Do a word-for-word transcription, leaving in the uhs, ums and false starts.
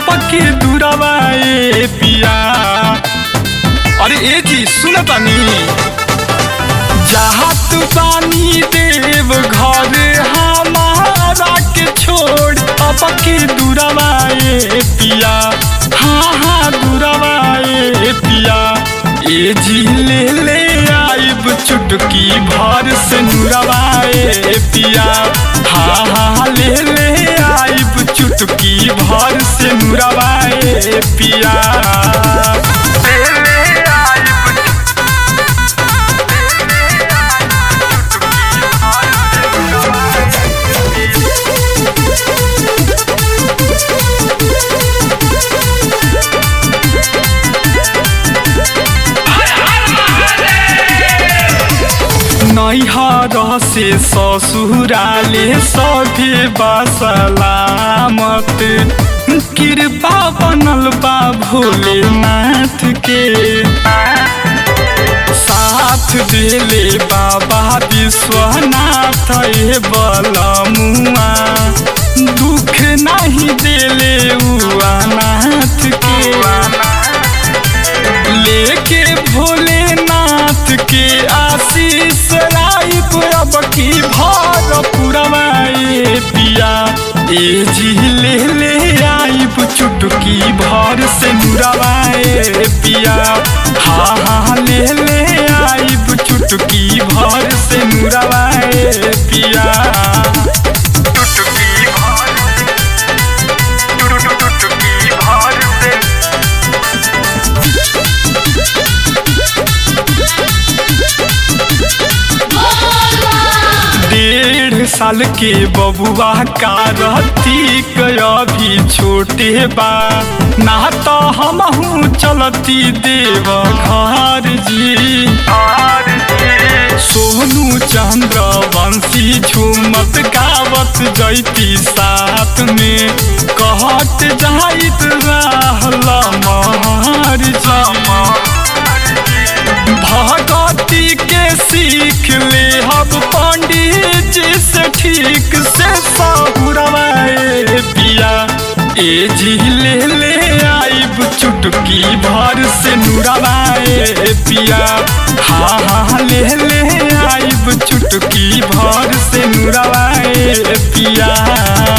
अब के दूरवा ए पिया। अरे ए जी सुन तानी, जात बानी देव घर हमारा के छोड़ अब के दूरवा ए पिया। हाँ हाँ दूरवा ए पिया। ए जी ले ले आइब चुटकी भर से नूरवा ए पिया। हाँ हाँ ले ले आइब चुटकी भर से नूरवा ए पिया। नैहर से ससुराले सभे बसलामत, कृपा बनल बा भोलेनाथ के। साथ देले बाबा विश्वनाथ ए बलमुआ, दुख नहीं देले उ अनाथ के। लेके भोलेनाथ के आशीष लाइब अब की भर पुरवा ए पिया। ए जी ले ले आइब चुटकी भर से नूरवा ए पिया। हाँ हाँ ले ले आइब चुटकी भर से नूरवा ए पिया। चुटकी भर चुटकी भर से डेढ़ साल के बबुआ का रहती अभी छोटे बा, ना तो हमहू चलती देव घर जी। सोनू चंद्र वंशी झूमत गावत जैती साथ में, कहत जाइत रहल महर जी। भगती के सीख ले हब पंडित जी से ठीक से सहुरवा ए पिया। ए जी ले ले आइब चुटकी भर से नूरवा ए पिया। हाँ हाँ ले ले आइब चुटकी भर से नूरवा ए पिया।